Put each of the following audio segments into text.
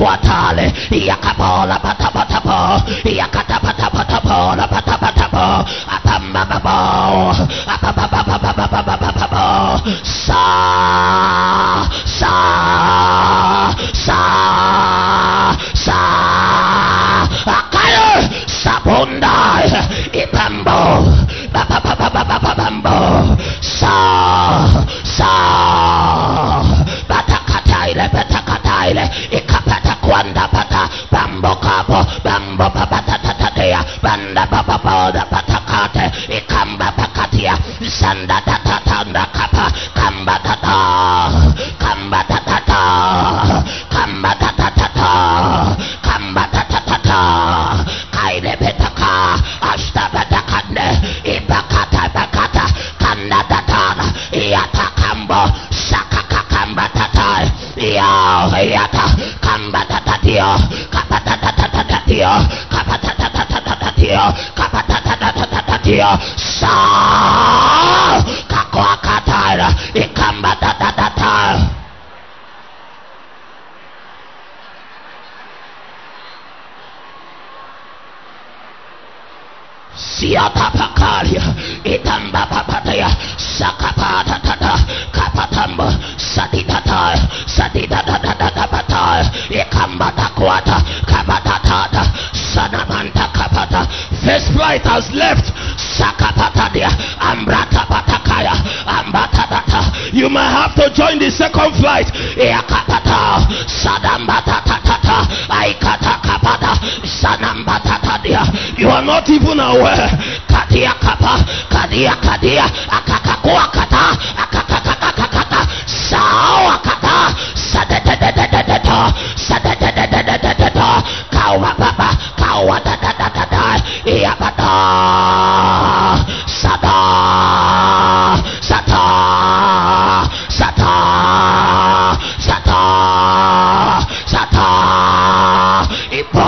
Quatale, Yakabola Patapatabo, Yakatapatapatabo, Patapatabo, Apamababo, Apapapapapapapapapabo, Akaya, Sabunda, Ipambo, Bambo, Batakataile, Ikapata Kwanda Pata, Bambo Capo, Bambo Papatatea, Banda Papa, Patakate, Ikamba Pakatia, Sanda Tatanda Kapa, Kamba Tata, Kamba Tata, Kamba Tata, Kamba Tata, Kaile Petaka, Ashtabatakande, Ibakata Bakata, Kanda Tatana, Iata Kambo, Sakaka Kamba Tata, Yata, Kamba Tatatio, Kapatatatio, Kapatatatio, Kapatatatio, Sa Kakwakataira, Ikamba Tatata. Siata Pakalia, Itamba Papataya, Sakapata Tata, Kapatamba, Satitata, Satitata, Ikambata Quata, Kapatata, Sanamanta Kapata. First flight has left, Sakapatadia, Ambrata Patakaya, Ambatata. You might have to join the second flight, Eakapata, Sadambata Tata, Aikata Kapata, Sanambata. You are not even aware. Kadia Kapa, Kadia, Akakakua Kata, Akakakakakata, Sawa Sadadadadadada, Kawa Papa, Kawa Dadadada, Iapata, Sata, Ipo.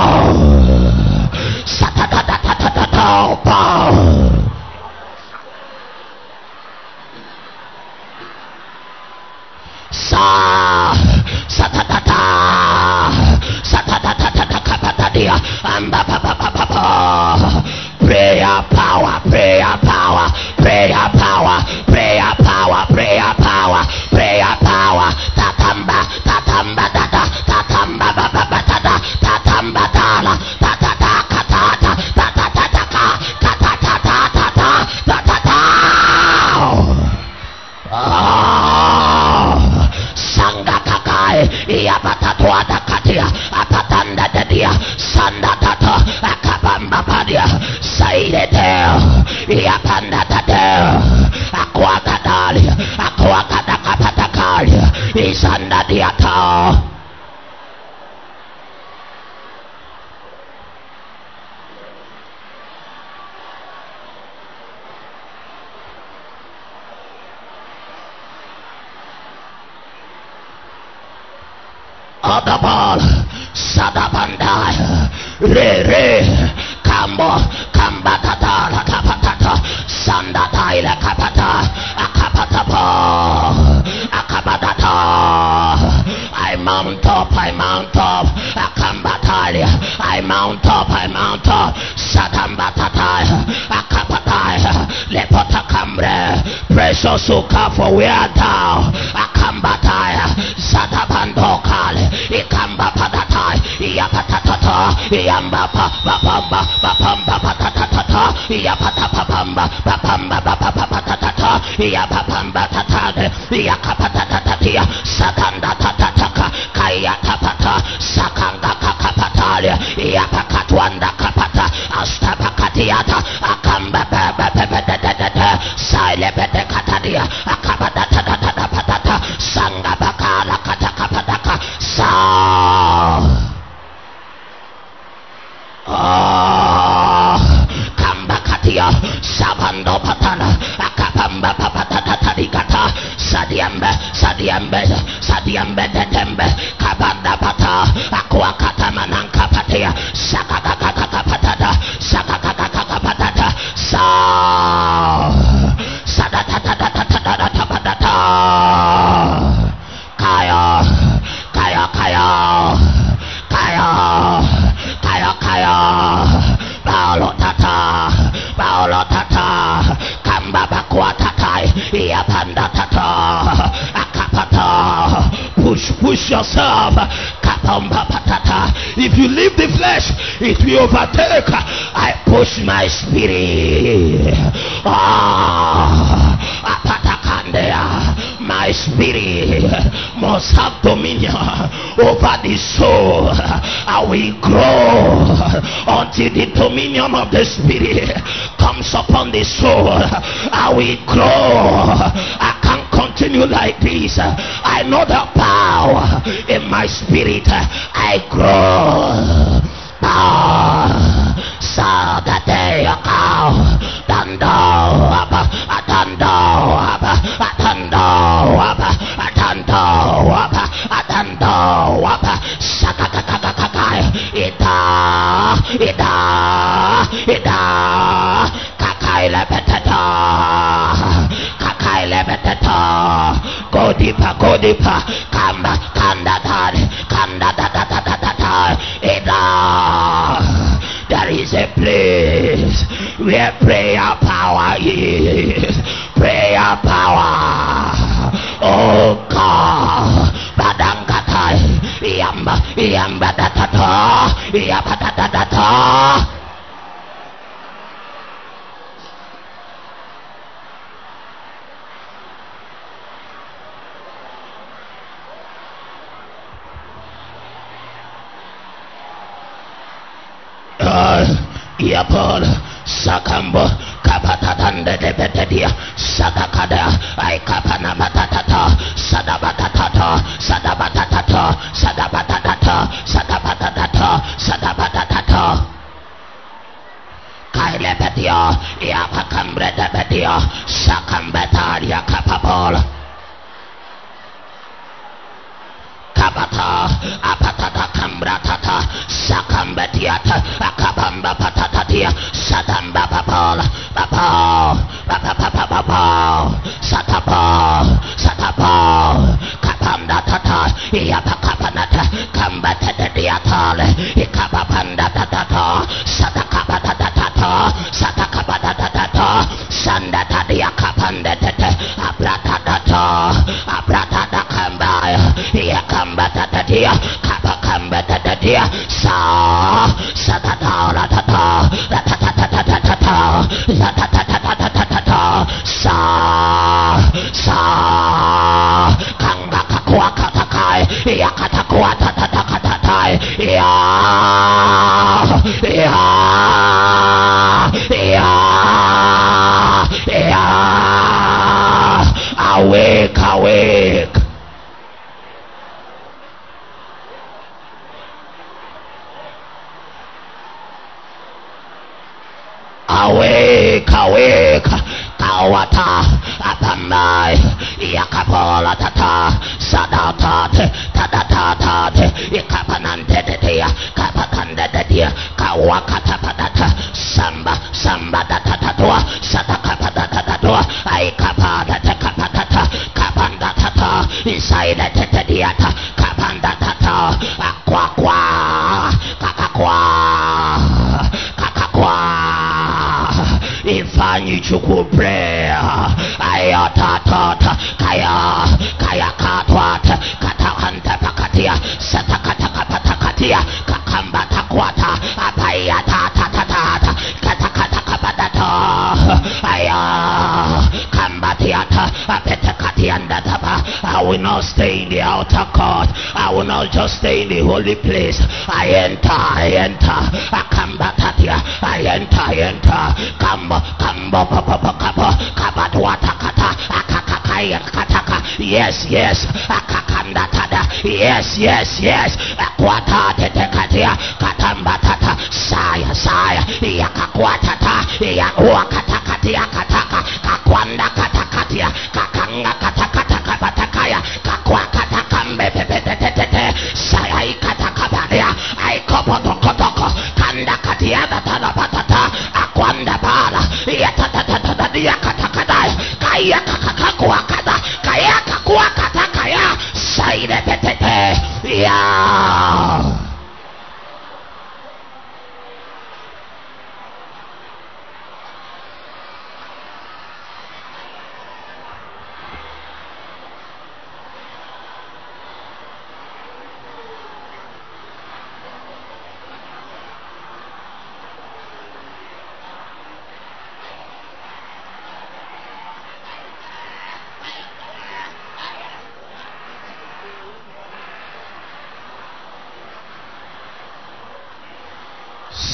Prayer power, prayer power, prayer power, prayer power, prayer power, prayer power. Tatamba, tatamba, tata, tatamba, baba, tata, tatamba, tala, tatata, katata, tatataka, katata, tatata, tatata. Sanga kakai, Iapatatuata katia, Apatanda dedia, Sanda tata, Akabamba padia, Saidete, Iapanda tate, Aquacadalia, Aquacadacapatacalia, Isanda diata. Adabal, Sadabandai, Re, Kambo, Kambatata, Kapatata, Sandataila Kapata, Akabatata. I mount up, Akambatalia, I mount up, Sadambatata, Akapatai, Lepota Cambre, Precious Uka for where thou, Akambataya, Sadabandokale. Ikamba patatai, Yapatata, Yamba Bapamba, Bapamba Patatata, Yapatapamba, Bapamba Bapapatata, Yapapamba Tatade, Yakapatatatia, Sakanda Tatataka, Kayatapata, Sakanga Kakapatalia, Yapakatwanda Kapata, Astabakatiata, Akamba Baba, Silebete Katadia, Akabata Patata, Sangabakala Katakapataka, Kambakatia, Sabando Patana, Akapamba Papatatarikata, Sadiambe, Tembe, Kabanda Pata, Aquakata Mananka Patia, Sakakaka Patata, Sadata, Kaya, tata, Paolo tata, Kamba bakwatata, Yapanda tata, Akapata. Push yourself. Kapamba patata. If you leave the flesh, it will overtake. I push my spirit. My spirit must have dominion over the soul. I will grow until the dominion of the spirit comes upon the soul. I will grow. I can't continue like this. I know the power in my spirit. I grow. Sadate yakao Dando Abba Atando Abba Atando Abba Atando Abba Atando Abba Sakakakakakai Ida Kakai Lepetata Kakai Lepetata. Go deeper, Kamba Kanda Ida. There is a place where prayer power is. Prayer power. Oh God. Badangata. Yamba datata. Yapatatata. Yapol Sakambo Kapatatanda de Betedia Sadakada I Kapana Batatata Sadabatatata Sadabatatata Sadabatatata Sadabatatata Sadabatatata Kailepetia Yapakambre de Betia Sakambetaria Kapapol Kabata Apatata Kambratata Sakambetiata Akabamba Patatatia Sadamba Papal Papa Satapa Kapanda Tata Yapakapanata Kambata Diatale Ikapapanda Tata Satakapata Satakapata Sandata Diakapanda Abrata Kambaya Yakambata Tatia Kapakambata Tatia Satata Kanga Kakua Katakai Yakatakua Tatatatai Awake Kawata Apamai Yakapola Tata Sadatate Tadatate Ikapanante Kapakanda Dedia Kawakata Padata Samba Datatua Satakapadatatua Aikapada Kapatata Kapanda Tata inside the Tediata Kapanda Tata Aquaqua Kakakwa Ifani chuku prayer ayatata kaya katwata katahanta pakatia satakata patakatia kakamba takwata apayata tatata katakata kabadata aya kambatiata apetakatianda taba. I will not stay in the outer court. I will not just stay in the holy place. I enter akambatatia. I enter kamba kabadwata kata akakakaya kataka. Yes akakanda tada. Yes akwata tetekatia katambatata saya yakakwatata yakwakatakatia kataka kakwanda katakatia kakanga katakata kabatakaya kakwakatakambe pepetetete saya katakabaya aikopotokotoko kanda katia batalapatata akwanda bala yatatata yakatakadaya kaya kakakwakata kaya kakwakata kaya saide petete ya. 1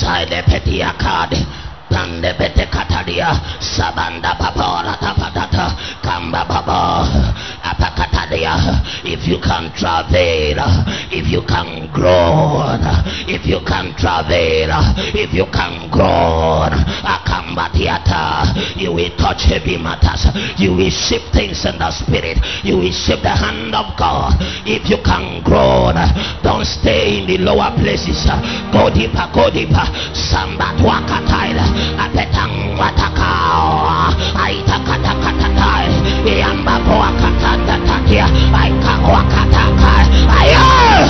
Side Petiakad. Tande bete katadia sabanda babora tapatata kamba baba apakatadia. If you can travel, if you can grow, if you can travel, if you can grow, akamba theater, you will touch heavy matters, you will shift things in the spirit, you will shift the hand of God. If you can grow, don't stay in the lower places, go deeper, sambat wakataila. Apetang watakao aitakatakatai yambapo wakatanda tatia aika wakataka aya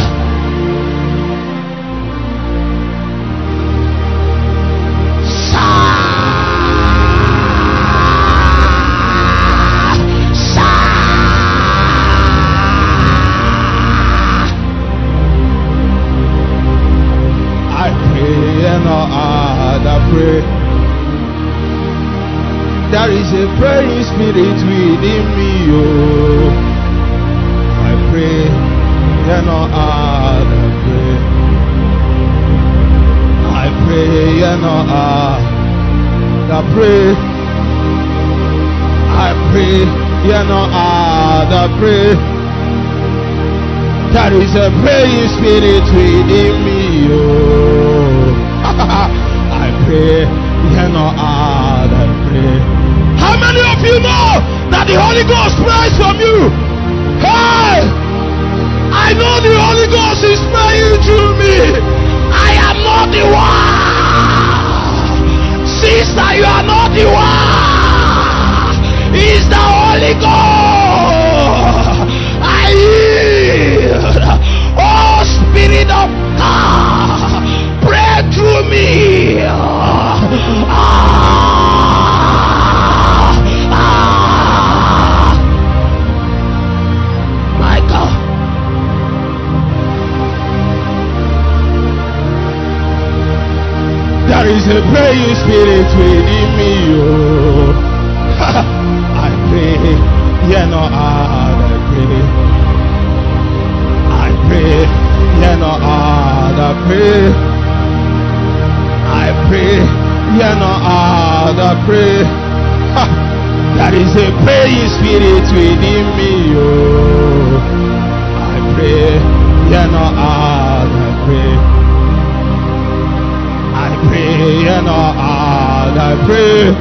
I pray and I pray. There is a praying spirit within me, oh. I pray, and I pray. I pray, and I pray. I pray, and I pray. There is a praying spirit within me, oh. I pray, and I pray. How many of you know that the Holy Ghost prays from you? Hey! I know the Holy Ghost is praying through me. I am not the one. Sister, you are not the one. It's the Holy Ghost. I yield. Oh, Spirit of God, pray through me. My God. There is a praying spirit within me, oh. I pray, yeah, no, I pray. I pray, yeah, no, I pray. I pray, yeah, no, I pray. There is a praying spirit within me, oh. I pray, yeah, no, I pray. I pray, yeah, no, I pray.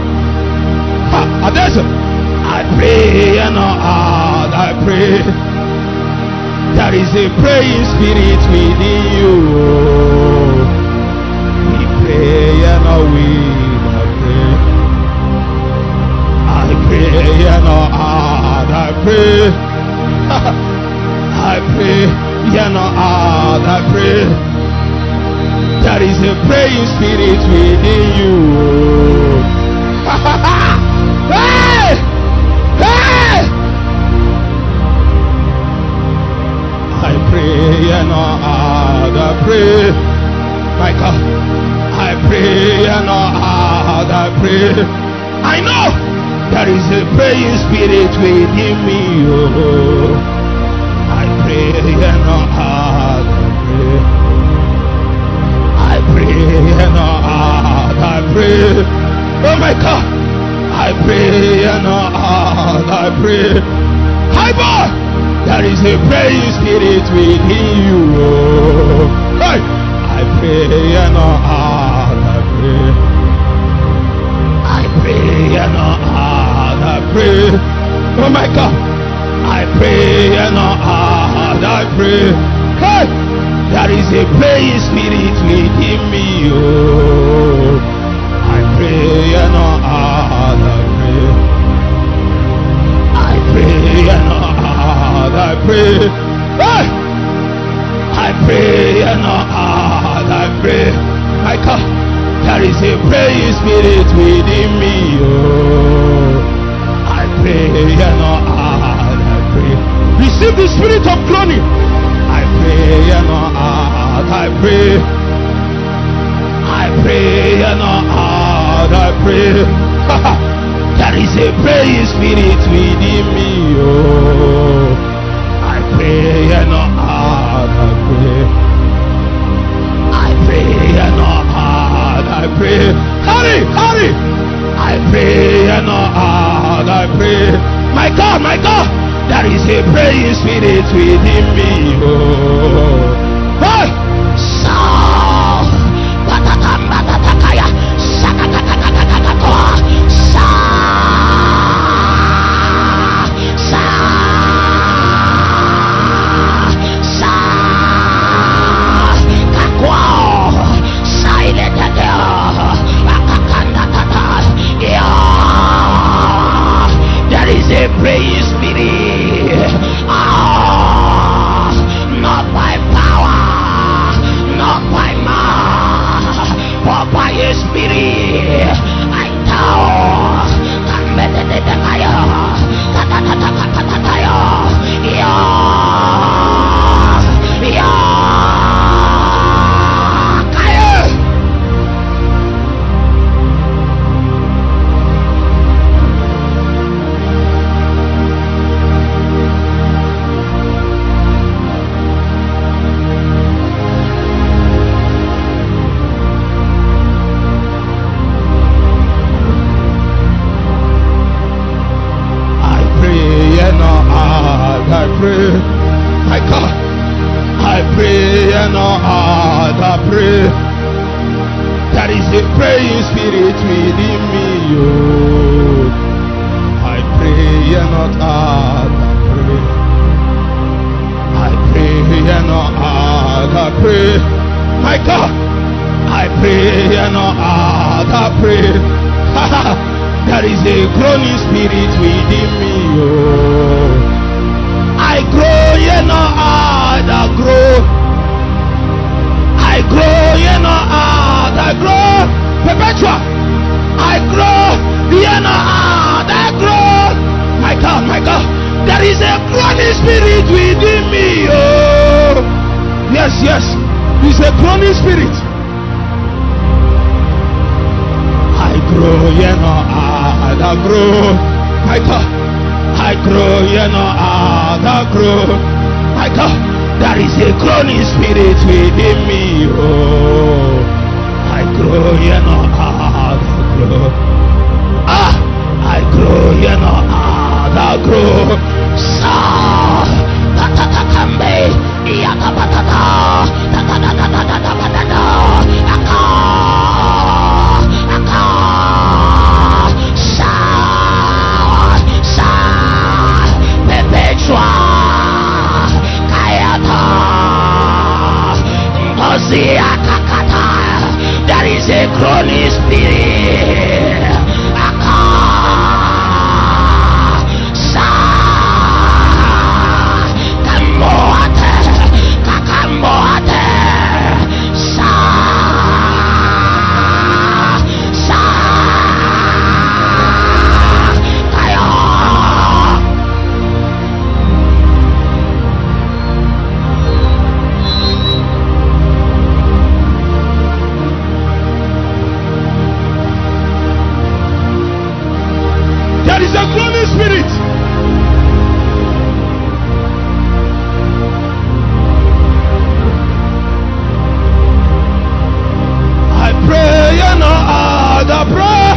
I pray, yeah, no, I pray. There is a praying spirit within you, oh. We pray, yeah, no, I pray. I pray, yeah, no, I pray. I pray, yeah, no, I pray. There is a praying spirit within you. Hey! Hey! I pray, and I pray. My God, I pray, and I pray. I know there is a praying spirit within me. Oh, I pray, and I pray. I pray, and I pray. Oh my God, I pray, and I pray. Hi boy, there is a praying spirit within you. Oh, hey, I pray, and I pray. I pray, and I pray. Oh my God, I pray, and I pray. Hey. There is a praying spirit within me, oh. I pray, and I pray. I pray, and I pray. Hey! I pray, and I pray. My God, there is a praying spirit within me, oh. I pray, and I pray. Receive the spirit of groaning. I pray, and I pray. I pray, and I pray. There is a praying spirit within me, oh. I pray, and I pray. I pray, and pray. Hurry, hurry. I pray and not hard. I pray. My God, there is a praying spirit within me. Oh, hey. So, Batatam Batatakaya, Sakatakatakatoa, there is a praying spirit. Not by power, not by might, but by a spirit. I tell I pray, my God, I pray and not hard. I pray. There is a praying spirit within me. Oh, I pray and not hard. I pray and not hard. I pray, my God, I pray and not hard. I pray. There is a groaning spirit within me. Oh, I grow, you know, I grow. I grow, you know, I grow. Perpetual. I grow, you know, I grow. My God, there is a groaning spirit within me. Oh, yes, it's a groaning spirit. I grow, you know, I grow. My God. I grow, you know, I grow. My God, there is a groaning spirit within me. Oh, I grow, you know, I grow. I grow, you know, I grow. Sa, patata kambe, yaka patata, patata, there is a groaning spirit. There is a groaning spirit. I pray, you know, I pray.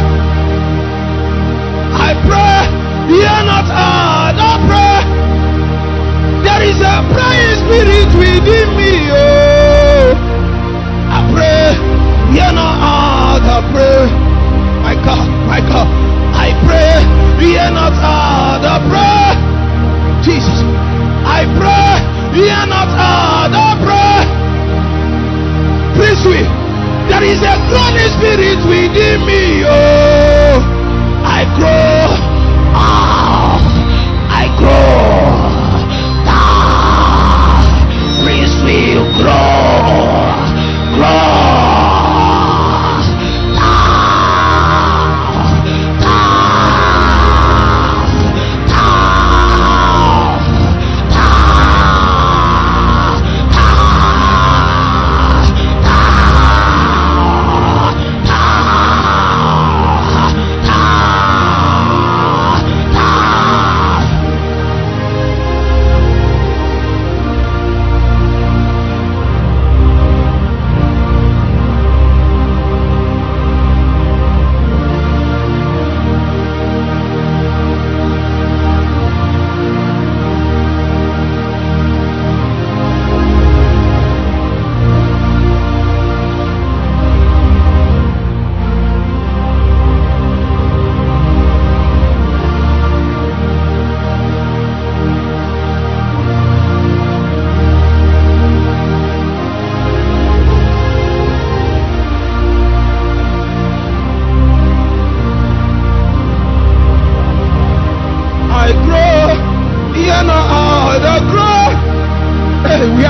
I pray, you not I pray. There is a praying spirit within me. Oh, I pray, you know, I pray. My God, I pray, hear not the prayer. Jesus, I pray, hear not the prayer. Please, there is a groaning spirit within me. Oh, I grow. I grow. Please, will grow.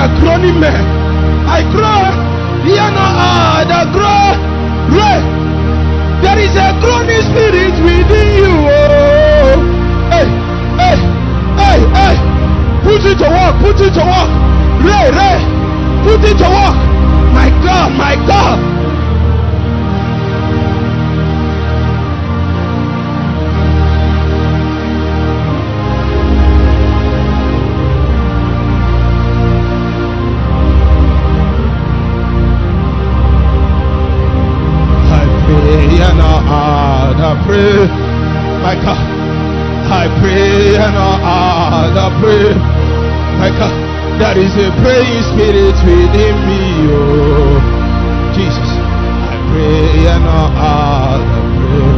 are groaning men. I groan. The groan. There is a groaning spirit within you. Oh. Hey. Put it to work. Put it to work. Ray. Put it to work. My God. I pray, my God. I pray and I pray, my God. There is a praying spirit within me, oh Jesus. I pray and I pray.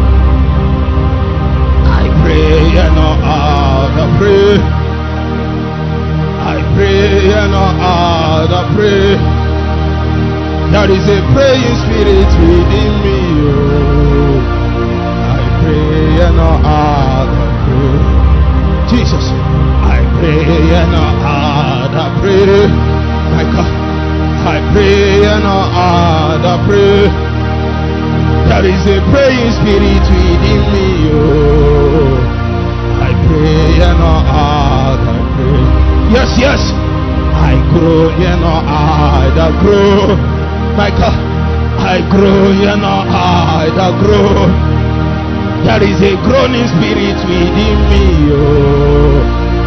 I pray and I pray. I pray and I pray. There is a praying spirit within me, oh. I pray and I pray. Jesus, I pray and I pray. My God, I pray and I pray. There is a praying spirit within me, oh. I pray and I pray. Yes. I grow and I grow. My God, I grow and I grow. There is a groaning spirit within me, oh.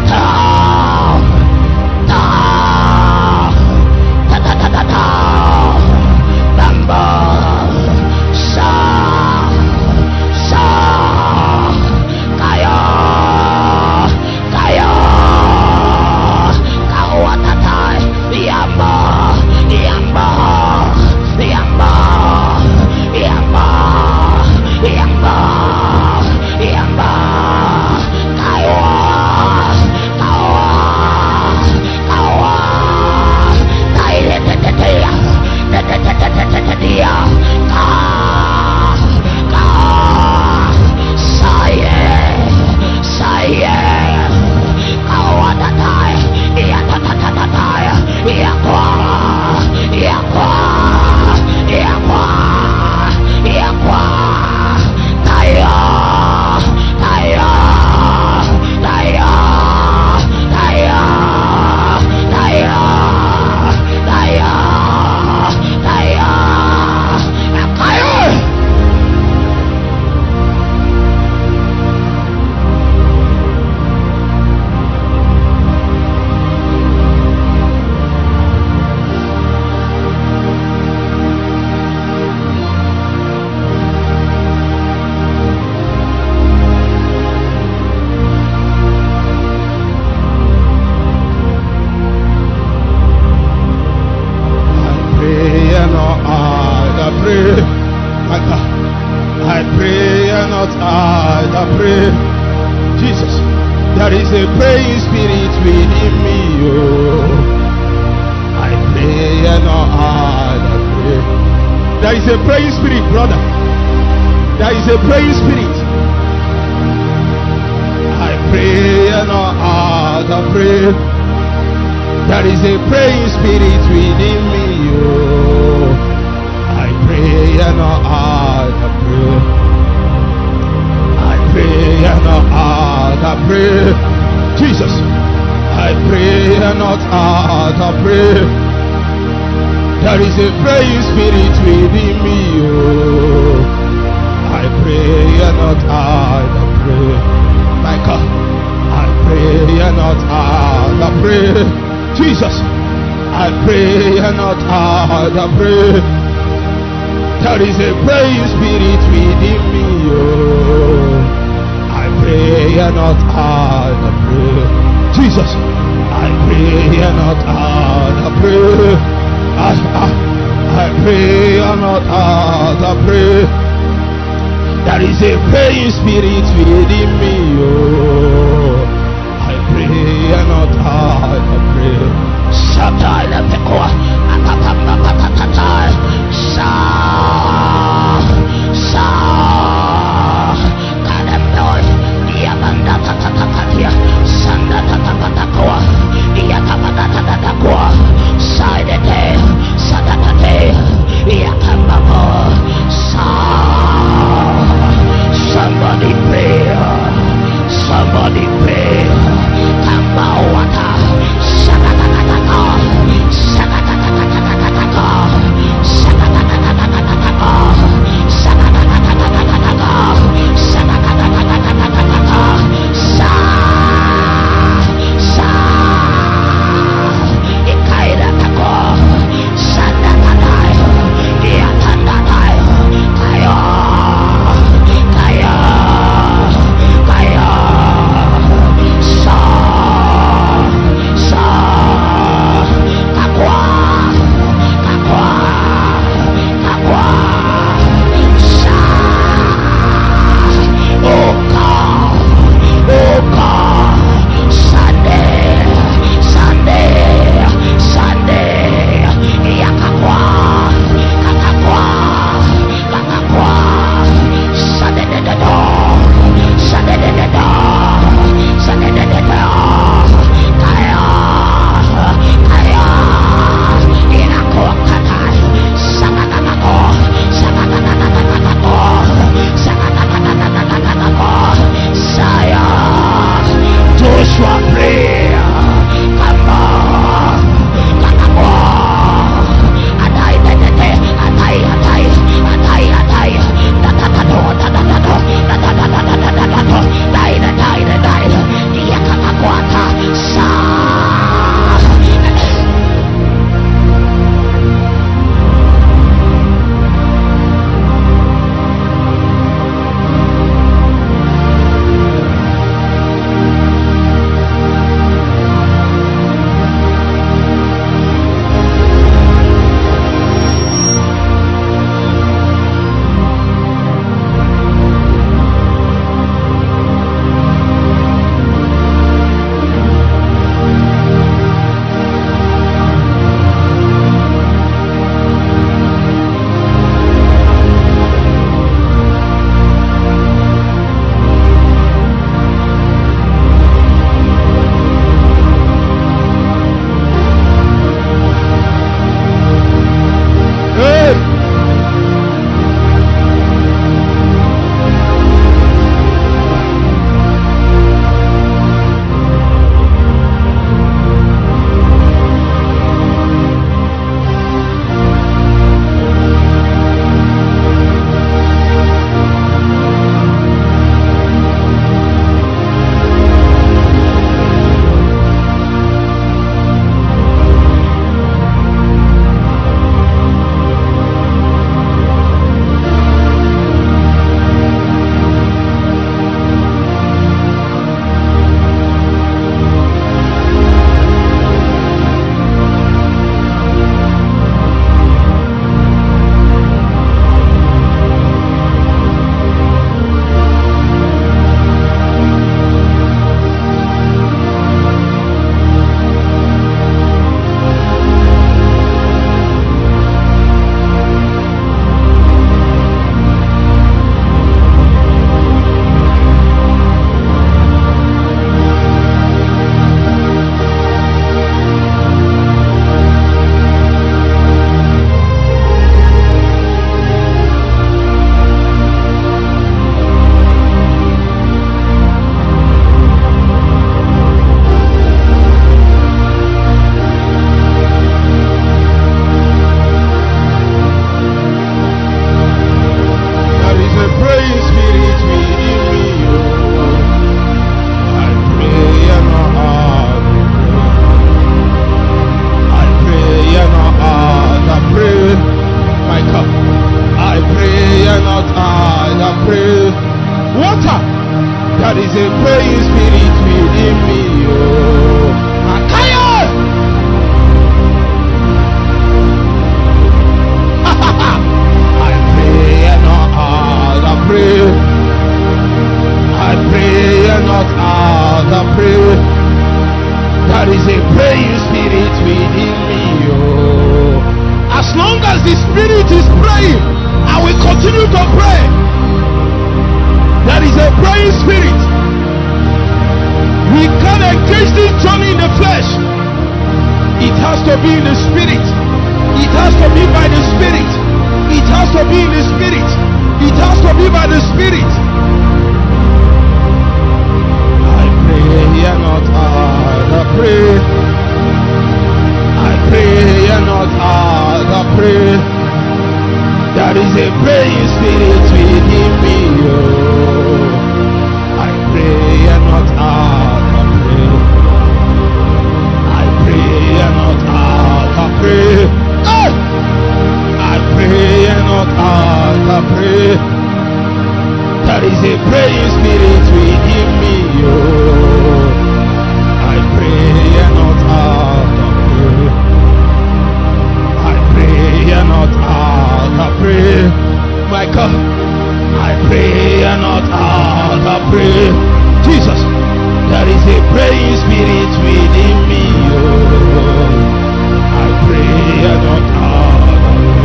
I pray and not I pray. Jesus, there is a praying spirit within me, oh. I pray and not I pray. There is a praying spirit, brother. There is a praying spirit. I pray and not I pray. There is a praying spirit within me, oh. I pray and I pray. I pray and I pray. Jesus, I pray and not I pray. There is a praying spirit within me, oh. I pray and not I pray. My God, I pray and not I pray. Jesus, I pray and not I pray. There is a praying spirit within me, oh. I pray and not I pray. Jesus, I pray and not I pray. I pray and not I pray. There is a praying spirit within me, oh. I pray and not I pray. Shatala Pekoa, Akapamba Patata, Kadamboi, Yabanda Tatatatia, Sanda Tatapatakoa, Yatapatatatakoa, That is a praying spirit within me. Oh, Makaya! I pray and not out. I pray. I pray and not out. I pray. That is a praying spirit within me. Oh, as long as the spirit is praying, I will continue to pray. That is a praying spirit. We can't engage this journey in the flesh. It has to be in the spirit. It has to be by the spirit. It has to be in the spirit. It has to be by the spirit. I pray and not hard. I pray. I pray and not hard. I pray. That is a praying spirit within me. Oh, I pray and not hard. I pray. I pray and not hard. I pray. Oh! I pray and not hard. I pray. That is a praying spirit within me. Oh, I pray and not hard. I pray and not hard. I pray. My God, I pray and not hard. I pray. Jesus, there is a praying spirit within me. Oh, I pray and not hard.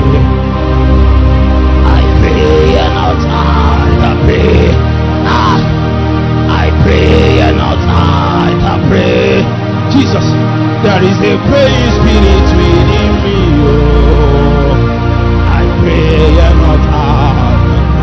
I pray and not hard. I pray. I pray and not hard. I pray. Jesus, there is a praying spirit within me. Oh, I pray and not hard.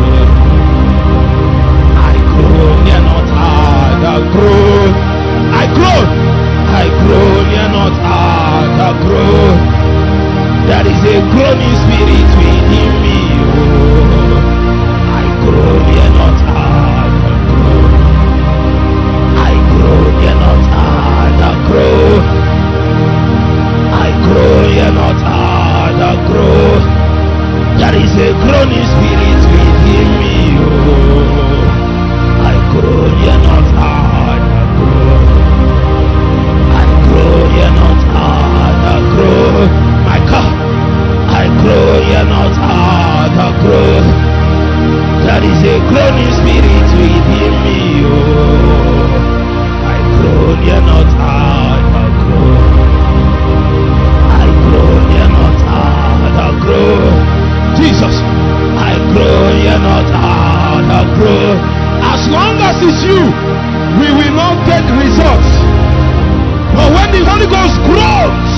I groan and not hard. I groan. I groan. I groan and not hard. I groan. There is a groaning spirit within me. Oh, I groan and not hard. I groan. I groan and not hard. I groan. I groan and not hard. I groan. There is a groaning spirit within me. Oh, I groan and not hard. I groan. I groan and not hard. I groan. My God, I groan and not hard. I groan. There is a groaning spirit within me. Oh, I groan and not hard. I groan. I groan and not hard. I groan. Jesus, I groan and not hard. I groan. As long as it's you, we will not get results. But when the Holy Ghost groans,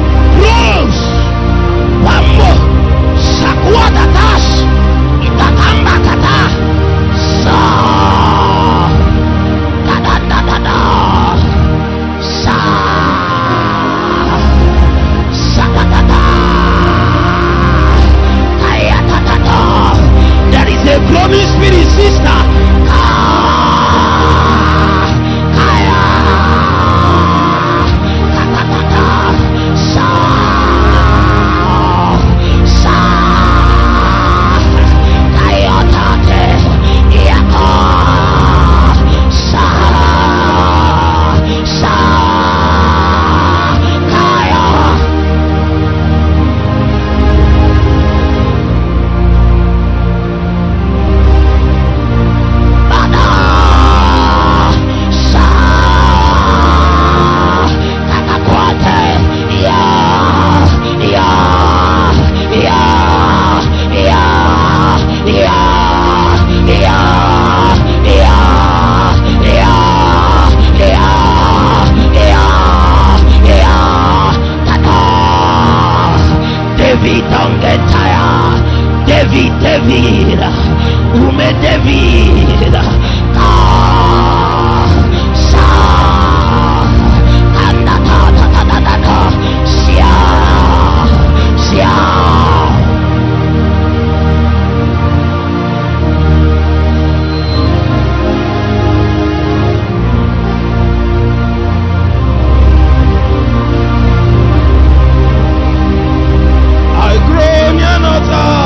Bambo, Sakua Datash, Itatamba Kata, Sa, Dadadadada, Sa, Sadadada, Ayatadada. There is a groaning spirit, sister. Kaya, Kadadada, Sa. David, Ume David, Sa, Anata, Sia.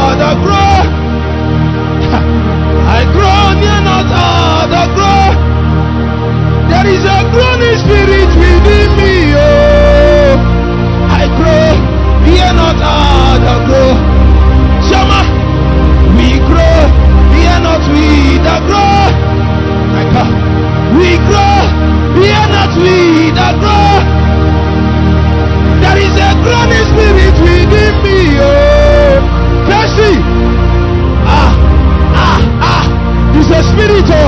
I groan, you're not hard, I groan. There is a groaning spirit within me. Oh, I grow. Fear not, the grow. Shama, we grow. Fear not, we that grow. My God, we grow. Fear not, we that grow. There is a groaning spirit within me. Oh, Percy. It's a spirit. Oh,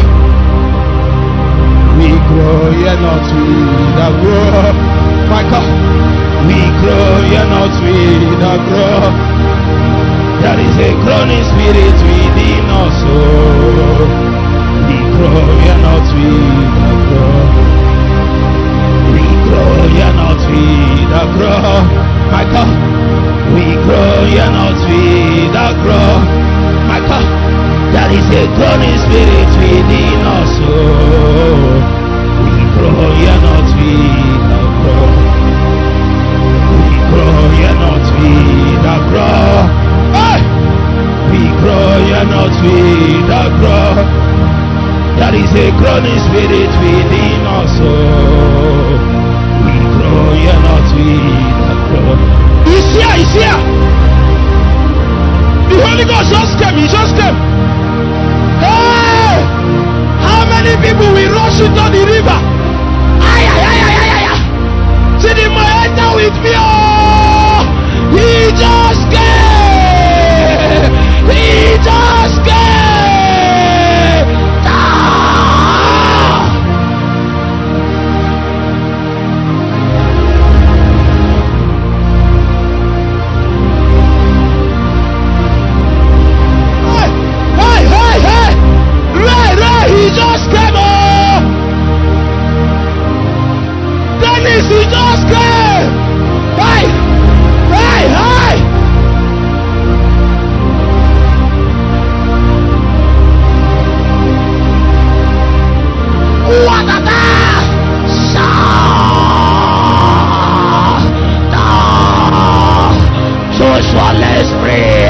we grow, yet not we that grow. My God, we grow, yet not we that grow. There is a groaning spirit within us. Oh, we grow, yet not we that grow. We grow, yet not we that grow. My God, we grow, yet not we that grow. My God, there is a groaning spirit within us. Oh, we grow, yet not we that grow. We grow, yet not we that grow. Hey! We grow, yet not we that grow. There is a groaning spirit within us. Oh, we grow, yet not we that grow. He's here, he's here. The Holy Ghost just came, he just came. Hey! How many people will rush into the river? Ay, ay, ay, ay, ay, ay. See the man enter with me. Oh, he just came. He just came. Ah! Hey, hey, hey! Ray, he just came. Oh, Dennis, he just came. Hey, hey, hey! What a Joshua, let's pray.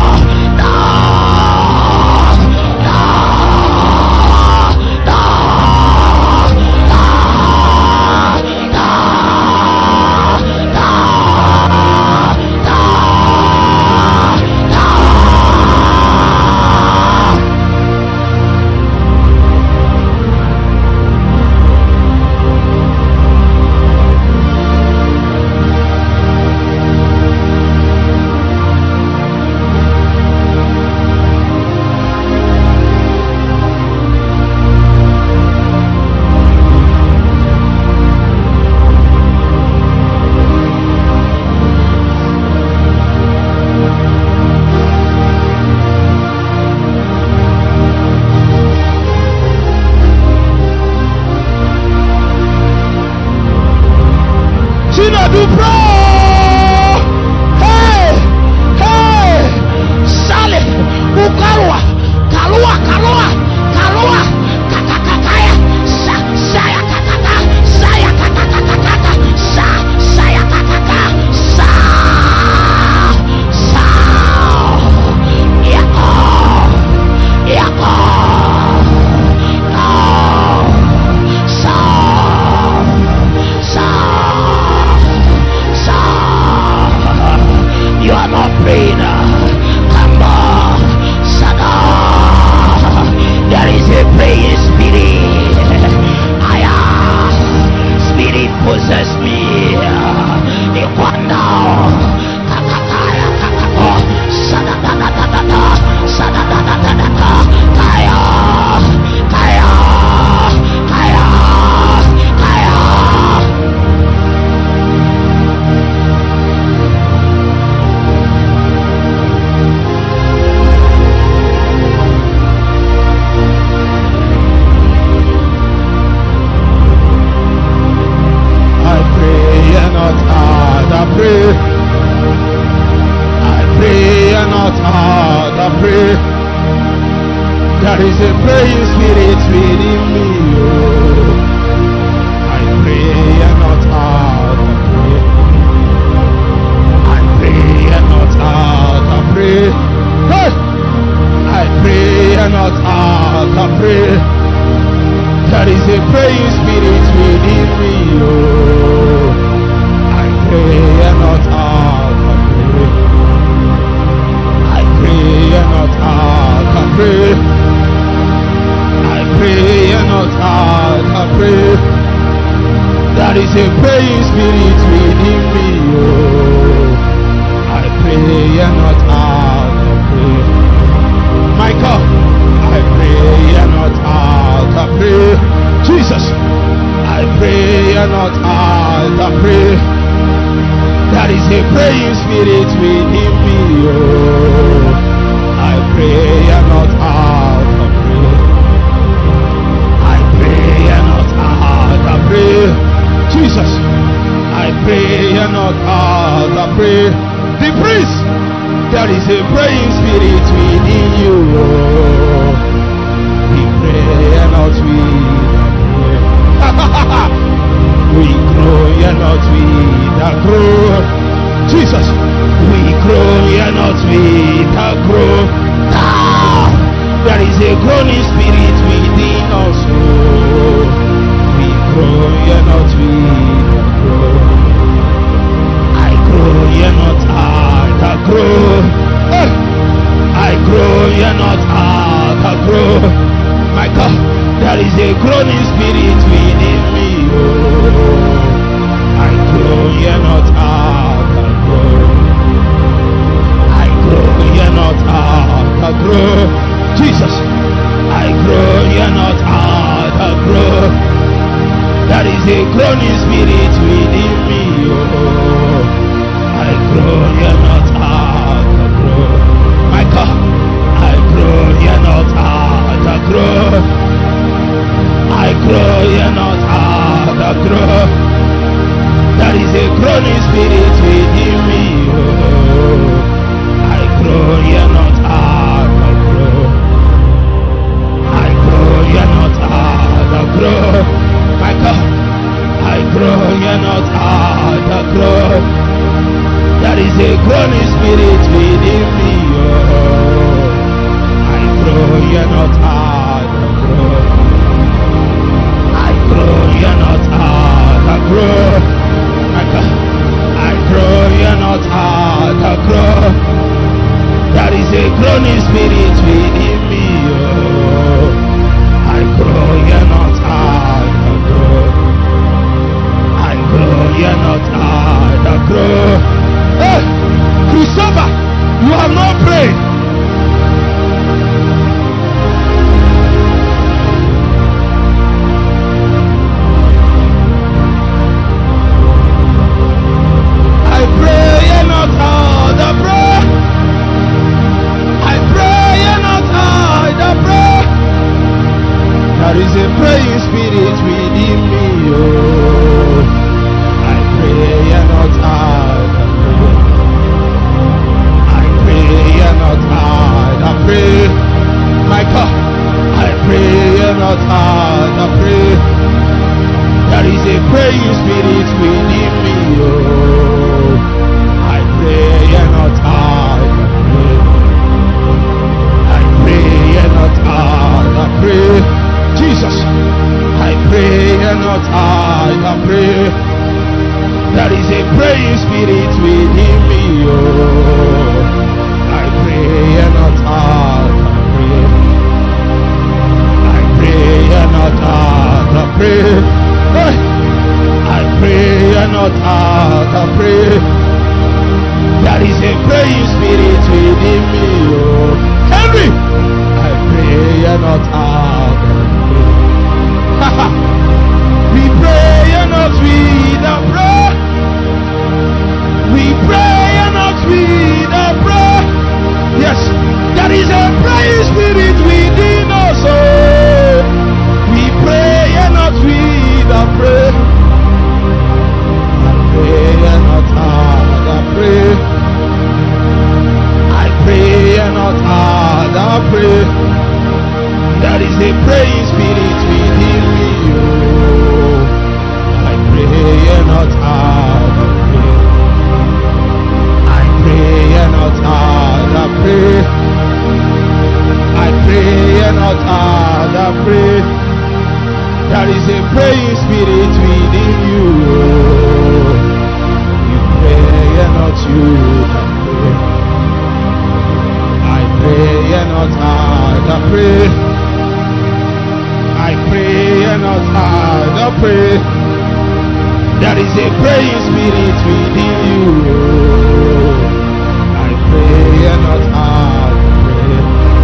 There is a praying spirit within me. Oh, I pray and not out. I pray and not out. I pray. Hey! I pray and not out. I pray. There is a praying spirit within me. Oh, I pray and not out. I pray and not out. I pray. I pray and not out. I pray. There is a praying spirit within me. Oh, I pray and not out. I pray. My God, I pray and not out. I pray. Jesus, I pray and not out. I pray. There is a praying spirit within me. Oh, I pray and not out. I pray. I pray and not out. I pray. Jesus, I pray and not out. I pray. The priest, there is a praying spirit within you. Oh, we pray and not we pray. We grow and not we that grow. Jesus, we grow and not we that grow. Ah, there is a groaning spirit within us. Oh, we grow and not we that grow. I grow and not I grow. I grow, you're not out. I grow. My God, there is a groaning spirit within me. Oh, I grow, you're not out. I grow. I grow, you're not out. I grow. Jesus, I grow, you're not out. I grow. There is a groaning spirit within me. Oh, I grow, you're not out. I grow. My God, I grow, you're not out. I grow. I grow, you're not out. I grow. There is a groaning spirit within me. Oh, I grow, you're not out. I grow. I grow, you're not out. I grow. My God, I grow, you're not out. I grow. There is a groaning spirit within me. Oh, I grow, you're not hard. I grow. I grow, you're not hard. I grow. I grow, you're not hard. I grow. There is a groaning spirit within me. Oh, I grow, you're not hard. I grow. I grow, you're not hard. I grow. Hey, Christopher, you have not prayed. I pray and not out. I pray. I pray and not out. I pray. There is a praying spirit within me. Oh, I pray and not out. Pray and not hard, I pray. My God, I pray and not hard, I pray. There is a praying spirit within me. Oh, I pray and not hard, I pray. I pray and not hard, I pray. Jesus, I pray and not hard, I pray. There is a praying spirit within me. Oh, I pray and not hard, I pray. I pray and not hard, I pray. Hey. I pray and not hard, I pray. There is a praying spirit within me. Oh, Henry, I pray and not hard, I pray. We pray and not we that pray. We pray and not we that pray. Yes, there is a praying spirit within us. Oh, we pray and not we that pray. I pray and not hard, I pray. I pray and not hard, I pray. There is a praying spirit within me. Oh, I pray and not hard, I pray. I pray and not hard, I pray. I pray and not hard, I pray. There is a praying spirit within you. You pray and not you can pray. I pray and not I pray. I pray and not I pray. There is a praying spirit within you. I pray and not I pray.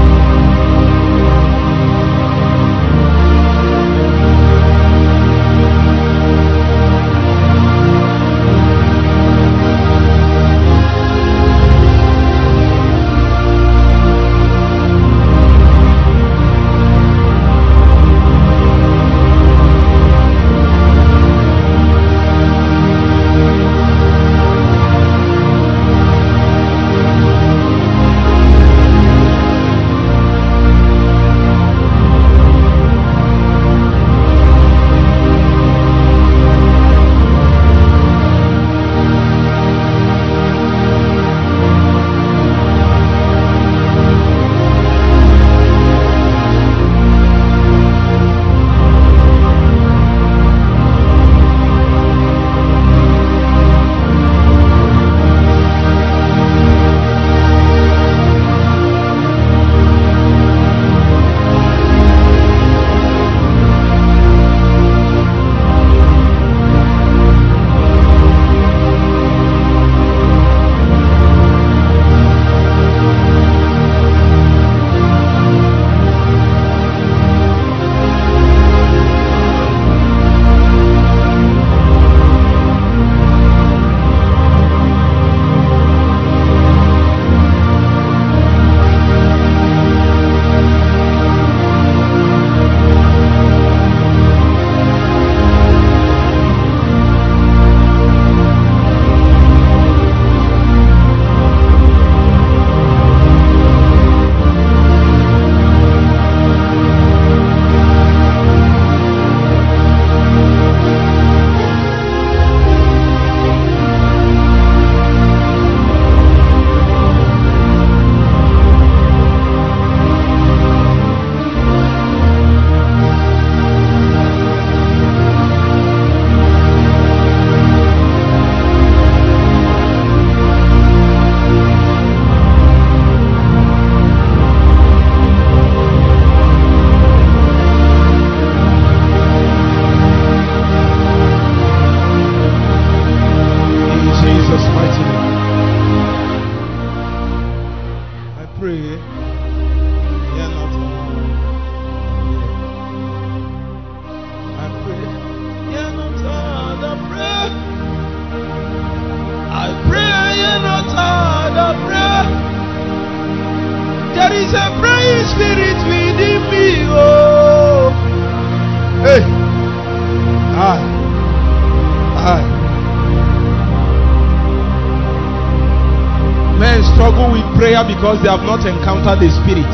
Because they have not encountered the spirit.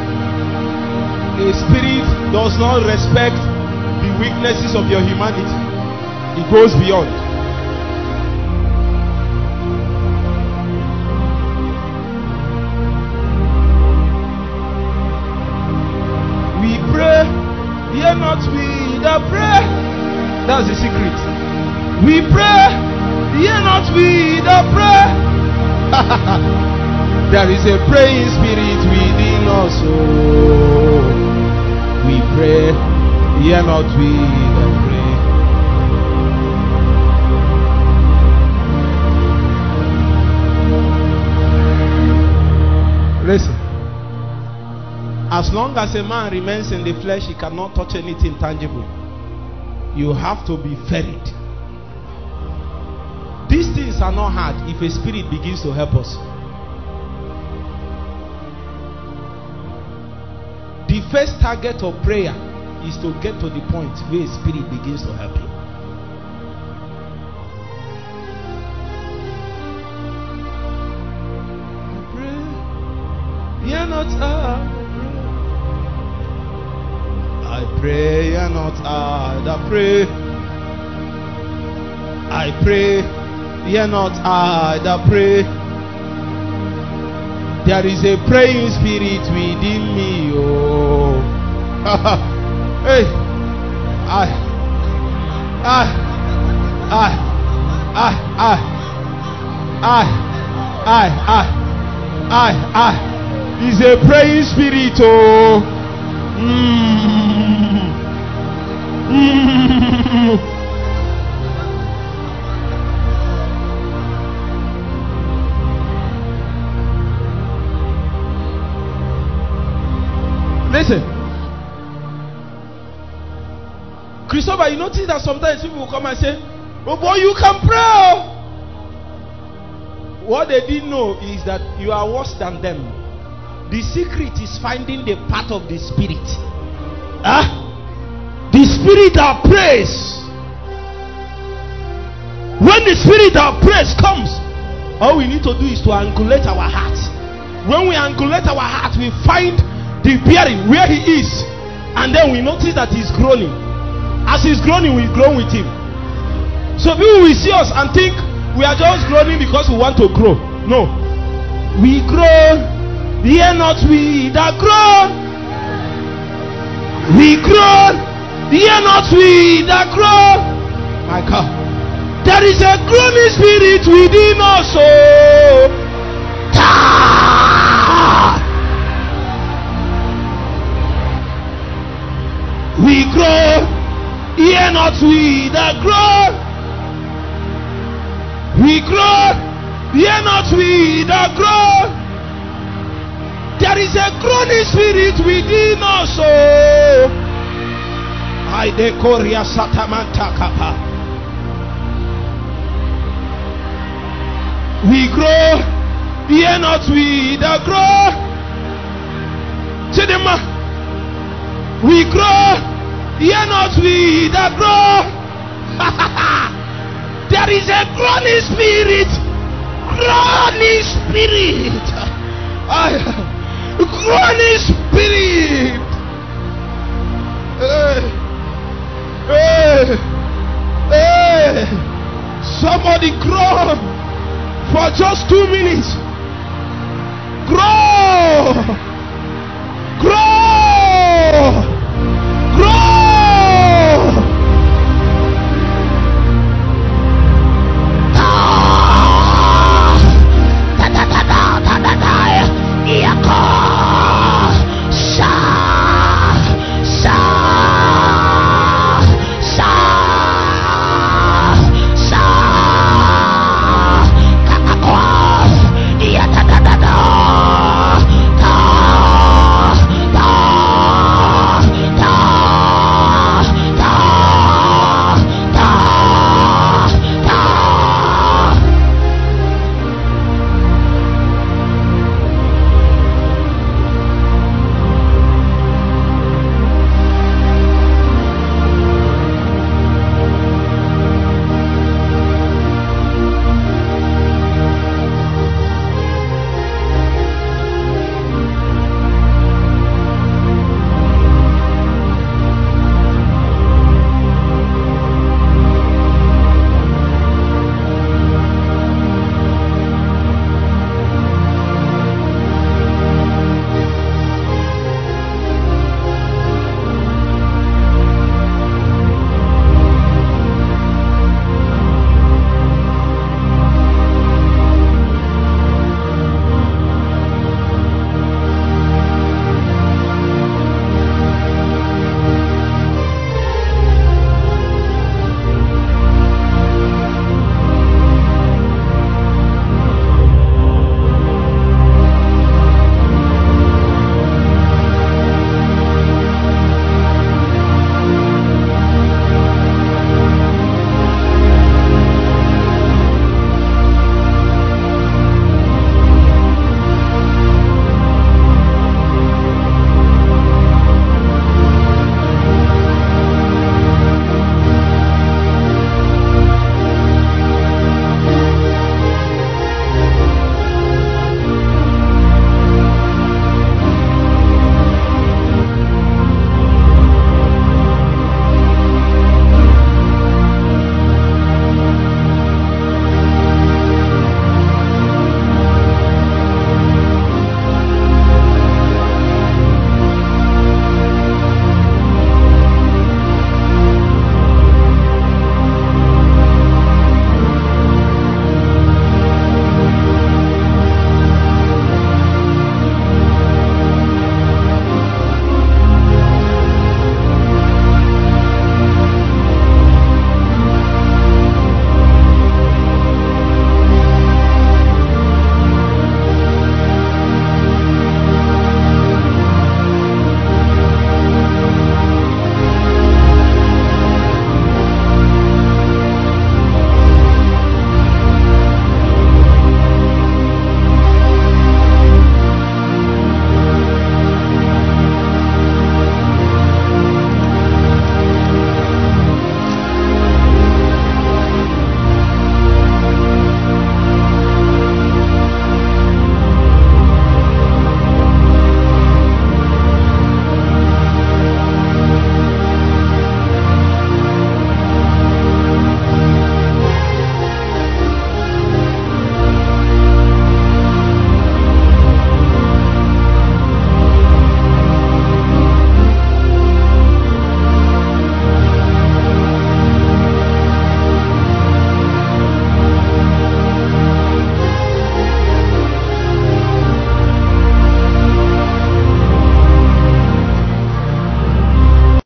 A spirit does not respect the weaknesses of your humanity. It goes beyond. We pray, hear not we that pray. That's the secret. We pray, hear not we that pray. There is a praying spirit within us. Oh, we pray, hear not we that pray. Listen. As long as a man remains in the flesh, he cannot touch anything tangible. You have to be ferried. These things are not hard if a spirit begins to help us. The first target of prayer is to get to the point where a spirit begins to help you. I pray, hear not I pray, hear not I pray. I pray, hear not I pray. There is a praying spirit within me. Oh, hey, He's a praying spirit. Oh. Listen, Christopher, you notice that sometimes people will come and say, "Oh boy, you can pray." What they didn't know is that you are worse than them. The secret is finding the part of the spirit. The spirit of praise. When the spirit of praise comes, all we need to do is to angulate our heart. When we angulate our heart, we find the bearing where he is, and then we notice that he's groaning. As he's groaning, we groan with him. So people will see us and think we are just groaning because we want to grow. No, we groan. Hear not we that groan. We groan. Hear not we that groan. My God, there is a groaning spirit within us. We grow, hear not we that grow. We grow, hear not we that grow. There is a groaning spirit within us. I decoria satamanta kapa. We grow, hear not we that grow. Chidima. We grow, hear not we that grow. There is a groaning spirit. Groaning spirit. Groaning spirit. Somebody groan for just 2 minutes. Grow. Grow.